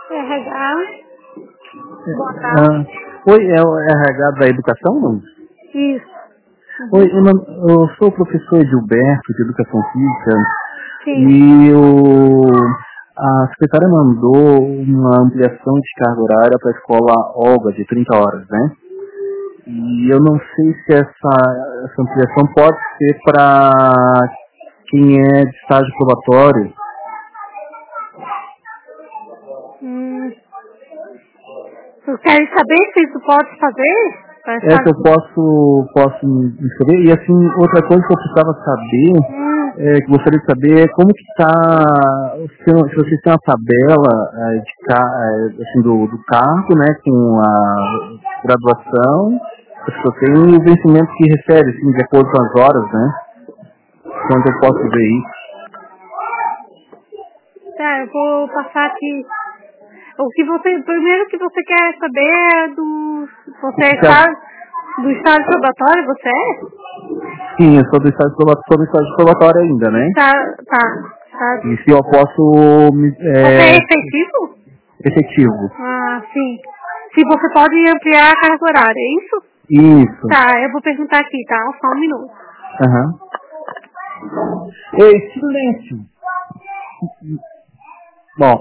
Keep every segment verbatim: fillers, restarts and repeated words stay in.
R H. Boa Ah, tarde. oi, é o R H da educação, não? Isso. Oi, eu, não- eu sou o professor Gilberto, de Educação Física, Sim. e o, a secretária mandou uma ampliação de carga horária para a escola Olga, de trinta horas, né? E eu não sei se essa, essa ampliação pode ser para quem é de estágio probatório. Hum. Tu quer saber se tu pode fazer? Vai Essa fazer. eu posso, posso me inscrever. E assim, outra coisa que eu precisava saber, Hum. é, que gostaria de saber é como que está, se, se vocês têm uma tabela é, de, ca- é, assim, do, do cargo, né, com a graduação, as pessoas têm e o vencimento que recebe, assim, de acordo com as horas, né? Quando eu posso ver isso. Tá, eu vou passar aqui. O que você, primeiro que você quer saber é do, você é Já, estado, do estado probatório, você é? sim, eu sou do estágio probatório, sou do estágio probatório ainda, né? Tá, tá, tá. E se eu posso, me- Você é é, efetivo? efetivo. Ah, sim. Se você pode ampliar a carga horária, é isso? Isso. Tá, eu vou perguntar aqui, tá? Só um minuto. Aham. Ei, silêncio. Bom,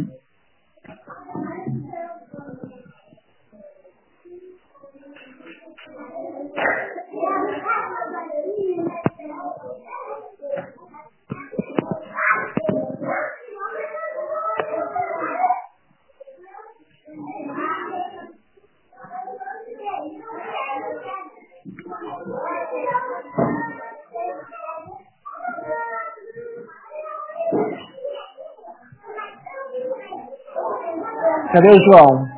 cadê o João?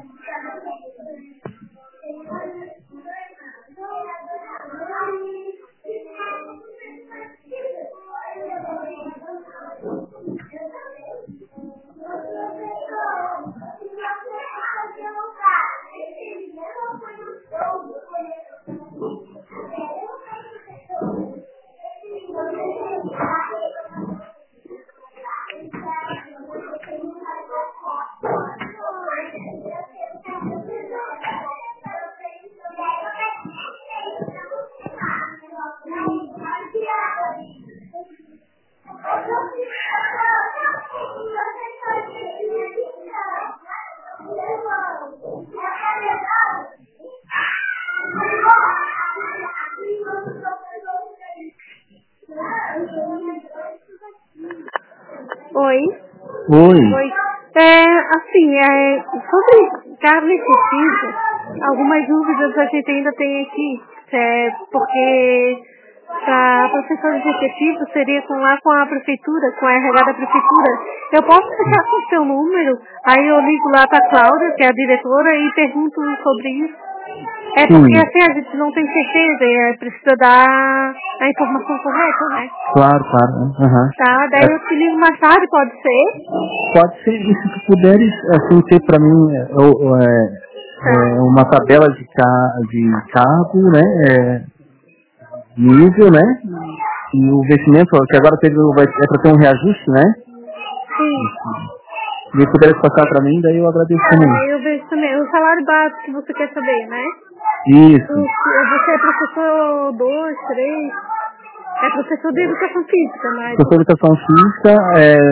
Oi? Oi. Oi. É, assim, é, sobre carne efetiva, algumas dúvidas a gente ainda tem aqui. É, porque para professores efetivos seria com lá com a prefeitura, com a R H da prefeitura. Eu posso ficar com o seu número, aí eu ligo lá para a Cláudia, que é a diretora, e pergunto sobre isso. É porque Sim, assim a gente não tem certeza, é, precisa dar a informação correta, né? claro, claro. Aham. Tá, daí É, eu te ligo mais tarde, pode ser? pode ser, e se tu puderes, assim, ter para mim é, o- é, Tá. é, uma tabela de, ca, de cargo, né? É, nível, né? E o investimento, que agora teve, vai, é para ter um reajuste, né? Sim. E se puderes passar para mim, daí eu agradeço Tá, também. daí eu vejo também. O salário básico que você quer saber, né? Isso. O- Você é professor dois, três? É professor de educação física, né? Professor de educação física é,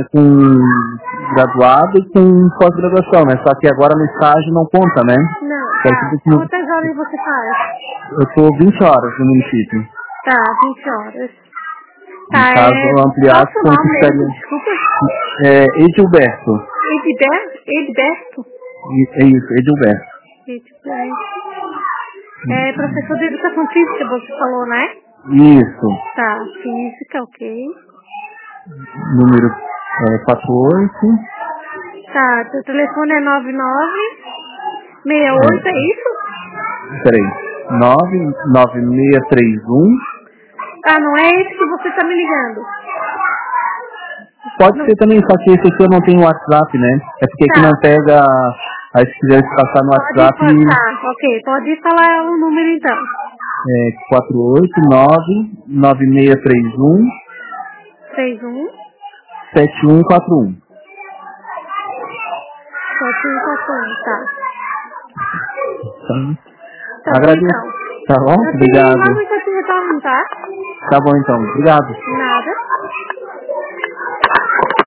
com graduado e com pós-graduação, né? Só que agora no estágio não conta, né? Não, Que é tá. tudo como- Quantas horas você faz? Eu estou vinte horas no município. Tá, vinte horas. No Tá, caso, é... Qual ampliar o seu como nome que mesmo? ficaria. Desculpa. É, Edilberto. Edberto? Edberto? E- É isso, Edilberto. Edberto. É professor de educação física, você falou, né? Isso. Tá, física, ok. Número é, quarenta e oito. Tá, teu telefone é nove nove seis oito, é É, isso? peraí. nove nove seis três um. Ah, não é esse que você tá me ligando. Pode Não. ser também, só que esse aqui eu não tenho WhatsApp, né? É porque aqui Tá, não pega. Aí se quiser passar no pode, WhatsApp, pode, tá, ok, pode falar o número então. é quatro oito nove nove seis três um três um. sete um quatro um. sete um quatro um, tá? Tá. Tá bom, Agradeço. então. Tá bom? Eu Obrigado. tenho logo que eu te retorno, tá? Tá bom então. Obrigado. Nada.